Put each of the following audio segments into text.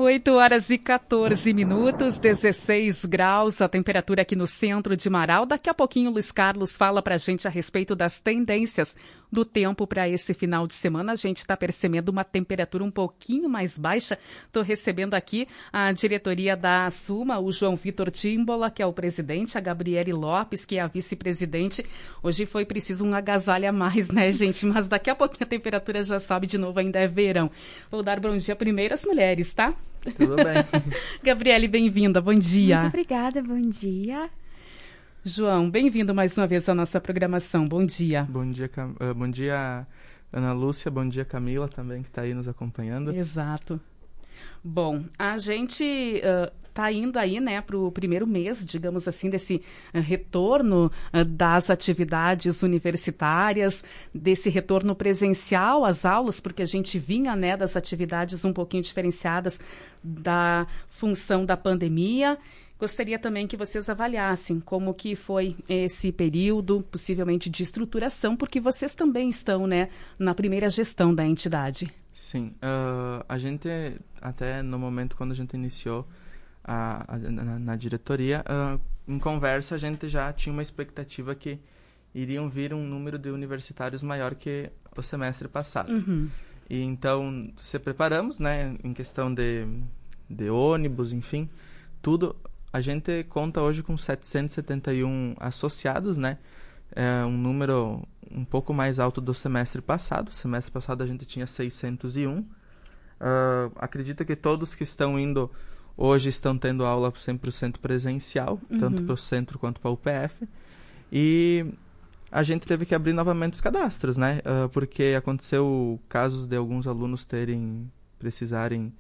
8h14, 16 graus, a temperatura aqui no centro de Marau. Daqui a pouquinho o Luiz Carlos fala pra gente a respeito das tendências do tempo para esse final de semana. A gente está percebendo uma temperatura um pouquinho mais baixa. Estou recebendo aqui a diretoria da Suma, o João Vitor Timbola, que é o presidente, a Gabriele Lopes, que é a vice-presidente. Hoje foi preciso um agasalho a mais, né, gente? Mas daqui a pouquinho a temperatura já sobe de novo, ainda é verão. Vou dar bom dia primeiro às mulheres, tá? Tudo bem. Gabriele, bem-vinda. Bom dia. Muito obrigada, bom dia. João, bem-vindo mais uma vez à nossa programação. Bom dia. Bom dia, Ana Lúcia. Bom dia, Camila, também, que está aí nos acompanhando. Exato. Bom, a gente está indo aí, né, para o primeiro mês, digamos assim, desse retorno das atividades universitárias, desse retorno presencial às aulas, porque a gente vinha, né, das atividades um pouquinho diferenciadas da função da pandemia. Gostaria também que vocês avaliassem como que foi esse período, possivelmente de estruturação, porque vocês também estão, né, na primeira gestão da entidade. Sim, a gente, até no momento quando a gente iniciou na diretoria, em conversa a gente já tinha uma expectativa que iriam vir um número de universitários maior que o semestre passado. Uhum. E então, se preparamos, né, em questão de ônibus, enfim, tudo. A gente conta hoje com 771 associados, né? É um número um pouco mais alto do semestre passado. Semestre passado a gente tinha 601. Acredito que todos que estão indo hoje estão tendo aula 100% presencial, tanto para o centro quanto para o UPF. E a gente teve que abrir novamente os cadastros, né? Porque aconteceu casos de alguns alunos precisarem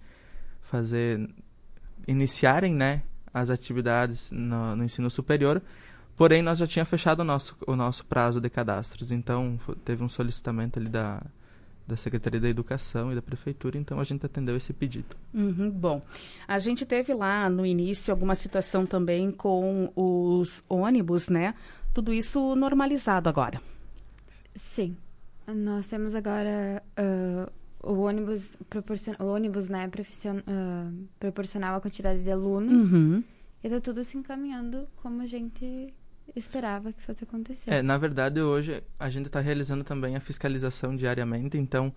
iniciarem, né, as atividades no ensino superior, porém nós já tínhamos fechado o nosso prazo de cadastros, então teve um solicitamento ali da Secretaria da Educação e da Prefeitura, então a gente atendeu esse pedido. Bom, a gente teve lá no início alguma situação também com os ônibus, né? Tudo isso normalizado agora. Sim, nós temos agora o ônibus, né, proporcional à quantidade de alunos, e está tudo se encaminhando como a gente esperava que fosse acontecer. Na verdade, hoje a gente está realizando também a fiscalização diariamente, então,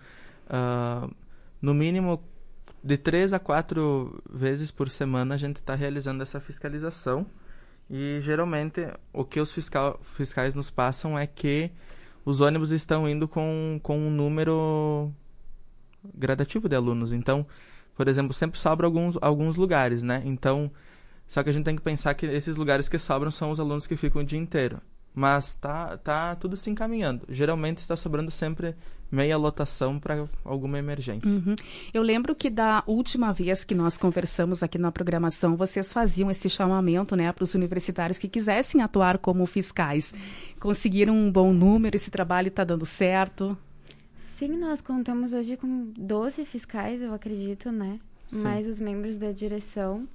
no mínimo, de 3 a 4 vezes por semana a gente está realizando essa fiscalização, e geralmente o que os fiscais nos passam é que os ônibus estão indo com um número gradativo de alunos. Então, por exemplo, sempre sobra alguns lugares, né? Então, só que a gente tem que pensar que esses lugares que sobram são os alunos que ficam o dia inteiro. Mas tá tudo se encaminhando. Geralmente está sobrando sempre meia lotação para alguma emergência. Eu lembro que da última vez que nós conversamos aqui na programação, vocês faziam esse chamamento, né, para os universitários que quisessem atuar como fiscais. Conseguiram um bom número, esse trabalho está dando certo? Sim, nós contamos hoje com 12 fiscais, eu acredito, né? Sim. Mais os membros da direção.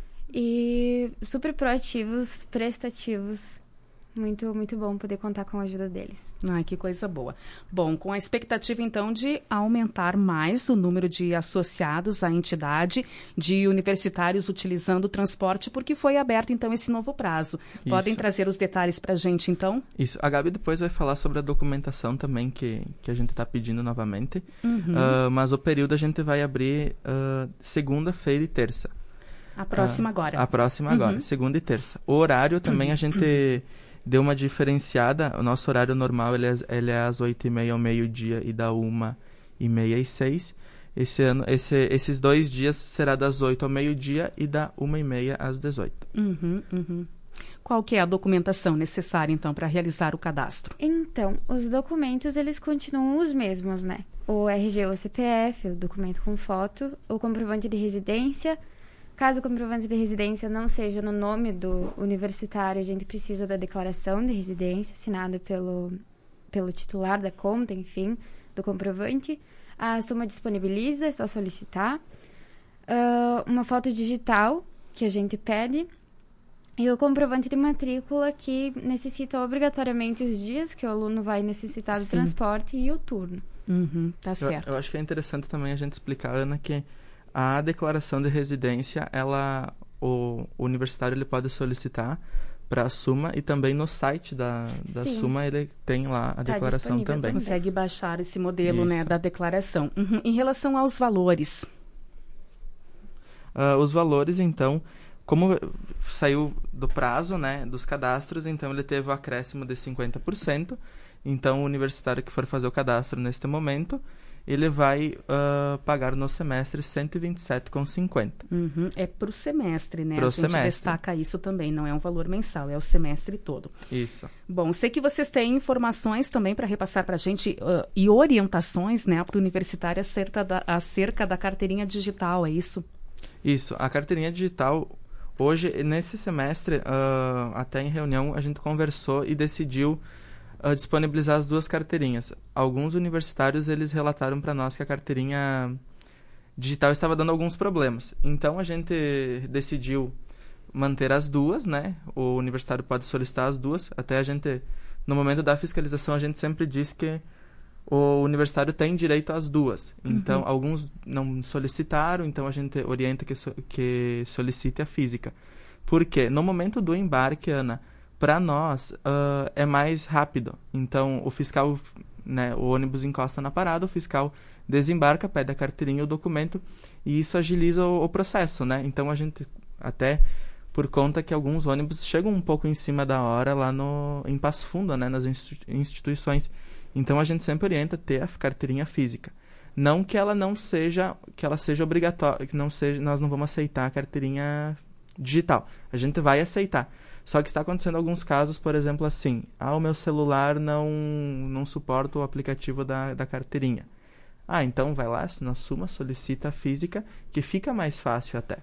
E super proativos, prestativos. Muito, muito bom poder contar com a ajuda deles. Ai, que coisa boa. Bom, com a expectativa, então, de aumentar mais o número de associados à entidade, de universitários utilizando o transporte, porque foi aberto, então, esse novo prazo. Podem trazer os detalhes para a gente, então? Isso. A Gabi depois vai falar sobre a documentação também que a gente está pedindo novamente. Mas o período a gente vai abrir segunda-feira e terça. A próxima agora. A próxima agora, segunda e terça. O horário também a gente deu uma diferenciada. O nosso horário normal ele é às 8h30 ao meio-dia e da 1h30 às 6h. Esse ano, esses 2 dias será das 8h ao meio-dia e da 1h30 às 18h. Qual que é a documentação necessária, então, para realizar o cadastro? Então, os documentos, eles continuam os mesmos, né? O RG ou CPF, o documento com foto, o comprovante de residência. Caso o comprovante de residência não seja no nome do universitário, a gente precisa da declaração de residência assinada pelo titular da conta, enfim, do comprovante. A Suma disponibiliza, é só solicitar. Uma foto digital, que a gente pede. E o comprovante de matrícula, que necessita obrigatoriamente os dias que o aluno vai necessitar do transporte e o turno. Tá certo. Eu acho que é interessante também a gente explicar, Ana, que A declaração de residência, o universitário ele pode solicitar para a Suma, e também no site da Suma ele tem lá a declaração também. Consegue baixar esse modelo, né, da declaração. Em relação aos valores? Os valores, então, como saiu do prazo, né, dos cadastros, então ele teve o acréscimo de 50%. Então, o universitário que for fazer o cadastro neste momento, ele vai pagar no semestre R$ 127,50. É para o semestre, né? Pro a gente semestre. destaca isso também, não é um valor mensal, é o semestre todo. Isso. Bom, sei que vocês têm informações também para repassar para a gente e orientações, né, para o universitário acerca da carteirinha digital, é isso? Isso. A carteirinha digital, hoje, nesse semestre, até em reunião, a gente conversou e decidiu disponibilizar as duas carteirinhas. Alguns universitários, eles relataram para nós que a carteirinha digital estava dando alguns problemas. Então, a gente decidiu manter as duas, né? O universitário pode solicitar as duas. Até a gente, no momento da fiscalização, a gente sempre diz que o universitário tem direito às duas. Então, alguns não solicitaram, então a gente orienta que solicite a física. Por quê? No momento do embarque, Ana, para nós é mais rápido. Então, o fiscal, né, o ônibus encosta na parada, o fiscal desembarca, pede a carteirinha e o documento, e isso agiliza o processo, né? Então, a gente, até por conta que alguns ônibus chegam um pouco em cima da hora lá em Passo Fundo, né, nas instituições. Então, a gente sempre orienta ter a carteirinha física. Não que ela seja obrigatória, nós não vamos aceitar a carteirinha digital. A gente vai aceitar. Só que está acontecendo alguns casos, por exemplo, assim, o meu celular não suporta o aplicativo da carteirinha. Então vai lá, na Suma, solicita a física, que fica mais fácil até.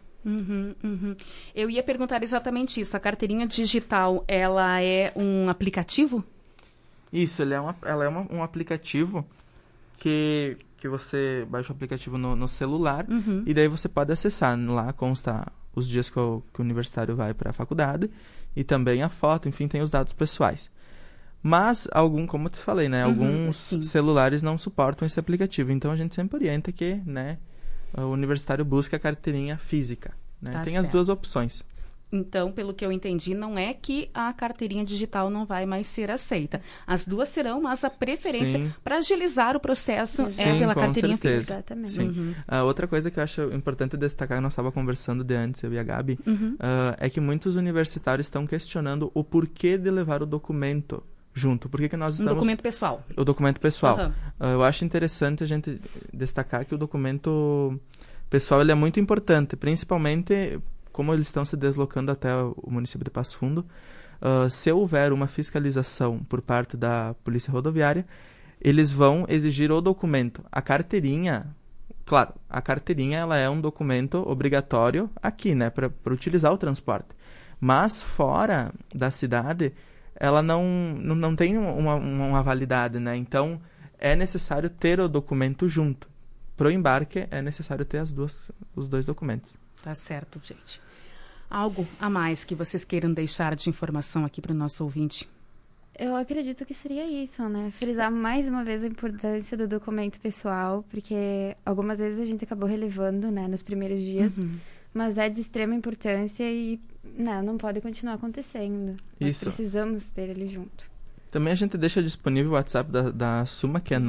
Eu ia perguntar exatamente isso. A carteirinha digital, ela é um aplicativo? Isso, ela é um aplicativo que você baixa o aplicativo no celular, e daí você pode acessar. Lá consta os dias que o universitário vai para a faculdade, e também a foto, enfim, tem os dados pessoais. Mas, como eu te falei, né, alguns celulares não suportam esse aplicativo. Então, a gente sempre orienta que, né, o universitário busque a carteirinha física. Né? Tem certo. As duas opções. Então, pelo que eu entendi, não é que a carteirinha digital não vai mais ser aceita. As duas serão, mas a preferência para agilizar o processo é pela carteirinha física. Exatamente. Sim. Outra coisa que eu acho importante destacar, nós estávamos conversando de antes, eu e a Gabi, é que muitos universitários estão questionando o porquê de levar o documento junto. Por que nós estamos... documento pessoal. O documento pessoal. Eu acho interessante a gente destacar que o documento pessoal ele é muito importante, principalmente... como eles estão se deslocando até o município de Passo Fundo, se houver uma fiscalização por parte da Polícia Rodoviária, eles vão exigir o documento. A carteirinha, claro, a carteirinha ela é um documento obrigatório aqui, né, para utilizar o transporte. Mas fora da cidade, ela não tem uma validade, né? Então, é necessário ter o documento junto. Para o embarque, é necessário ter os dois documentos. Tá certo, gente. Algo a mais que vocês queiram deixar de informação aqui para o nosso ouvinte? Eu acredito que seria isso, né? Frisar mais uma vez a importância do documento pessoal, porque algumas vezes a gente acabou relevando, né, nos primeiros dias, mas é de extrema importância e não pode continuar acontecendo. Nós precisamos ter ele junto. Também a gente deixa disponível o WhatsApp da Suma, que é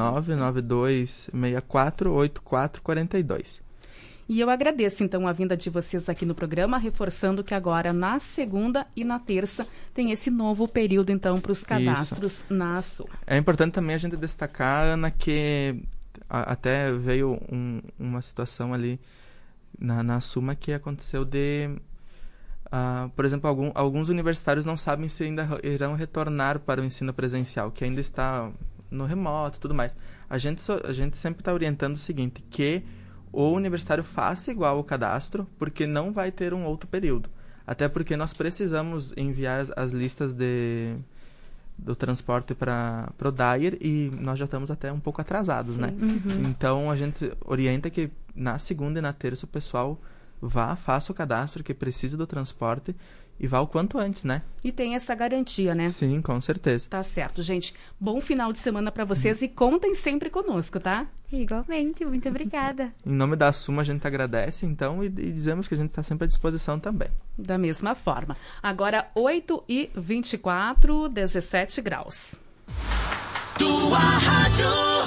992648442. E eu agradeço, então, a vinda de vocês aqui no programa, reforçando que agora, na segunda e na terça, tem esse novo período, então, para os cadastros na Suma. É importante também a gente destacar, Ana, que até veio uma situação ali na Suma que aconteceu por exemplo, alguns universitários não sabem se ainda irão retornar para o ensino presencial, que ainda está no remoto e tudo mais. A gente sempre está orientando o seguinte, que o universitário faça igual o cadastro, porque não vai ter um outro período. Até porque nós precisamos enviar as listas do transporte para o DAIR e nós já estamos até um pouco atrasados, né? Então, a gente orienta que na segunda e na terça o pessoal faça o cadastro, que precisa do transporte, e vá o quanto antes, né? E tem essa garantia, né? Sim, com certeza. Tá certo, gente. Bom final de semana para vocês e contem sempre conosco, tá? Igualmente, muito obrigada. Em nome da Suma, a gente agradece, então, e dizemos que a gente está sempre à disposição também. Da mesma forma. Agora, 8h24, 17 graus. Tua rádio.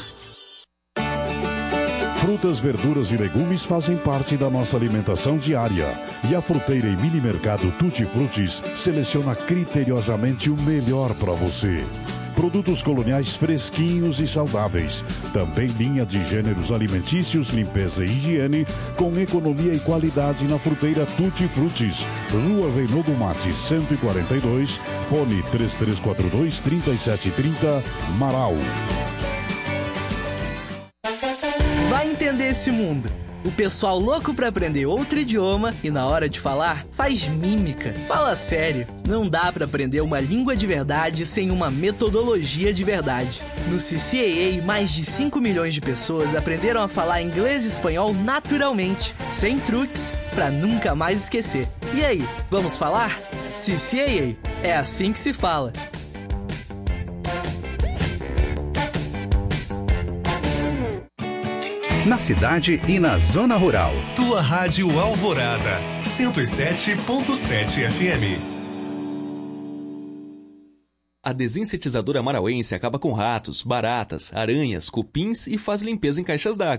Frutas, verduras e legumes fazem parte da nossa alimentação diária. E a fruteira e mini mercado Tutti Frutis seleciona criteriosamente o melhor para você. Produtos coloniais fresquinhos e saudáveis. Também linha de gêneros alimentícios, limpeza e higiene, com economia e qualidade na fruteira Tutti Frutis. Rua Reinaldo Mate, 142, fone 3342-3730, Marau. Vai entender esse mundo. O pessoal louco pra aprender outro idioma e na hora de falar, faz mímica. Fala sério, não dá pra aprender uma língua de verdade sem uma metodologia de verdade. No CCAA, mais de 5 milhões de pessoas aprenderam a falar inglês e espanhol naturalmente, sem truques, pra nunca mais esquecer. E aí, vamos falar? CCAA, é assim que se fala. Na cidade e na zona rural. Tua Rádio Alvorada, 107.7 FM. A desinsetizadora marauense acaba com ratos, baratas, aranhas, cupins e faz limpeza em caixas d'água.